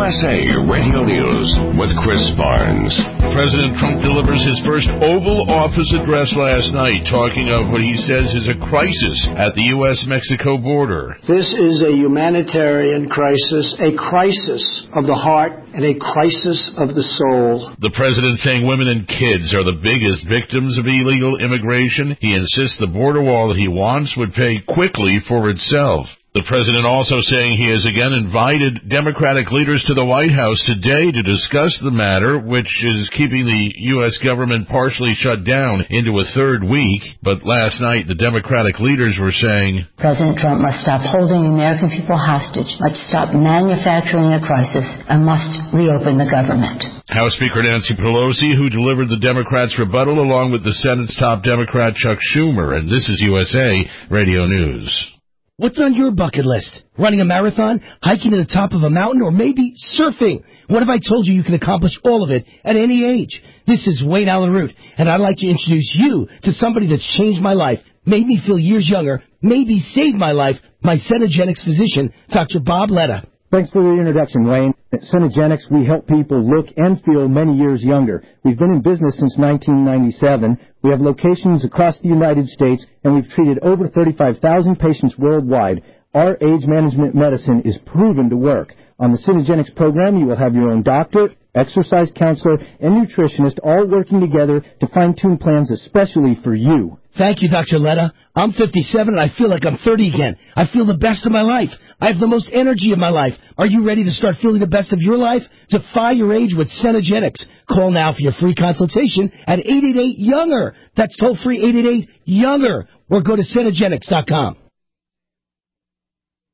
USA Radio News with Chris Barnes. President Trump delivers his first Oval Office address last night, talking of what he says is a crisis at the U.S.-Mexico border. This is a humanitarian crisis, a crisis of the heart, and a crisis of the soul. The president saying women and kids are the biggest victims of illegal immigration. He insists the border wall that he wants would pay quickly for itself. The president also saying he has again invited Democratic leaders to the White House today to discuss the matter, which is keeping the U.S. government partially shut down into a third week. But last night, the Democratic leaders were saying, President Trump must stop holding the American people hostage, must stop manufacturing a crisis, and must reopen the government. House Speaker Nancy Pelosi, who delivered the Democrats' rebuttal along with the Senate's top Democrat Chuck Schumer. And this is USA Radio News. What's on your bucket list? Running a marathon, hiking to the top of a mountain, or maybe surfing? What if I told you can accomplish all of it at any age? This is Wayne Allen Root, and I'd like to introduce you to somebody that's changed my life, made me feel years younger, maybe saved my life, my Cenegenics physician, Dr. Bob Letta. Thanks for the introduction, Wayne. At Cenegenics, we help people look and feel many years younger. We've been in business since 1997. We have locations across the United States, and we've treated over 35,000 patients worldwide. Our age management medicine is proven to work. On the Cenegenics program, you will have your own doctor, exercise counselor, and nutritionist all working together to fine-tune plans especially for you. Thank you, Dr. Letta. I'm 57 and I feel like I'm 30 again. I feel the best of my life. I have the most energy of my life. Are you ready to start feeling the best of your life? Defy your age with Cenegenics. Call now for your free consultation at 888-YOUNGER. That's toll-free 888-YOUNGER. Or go to Cenegenics.com.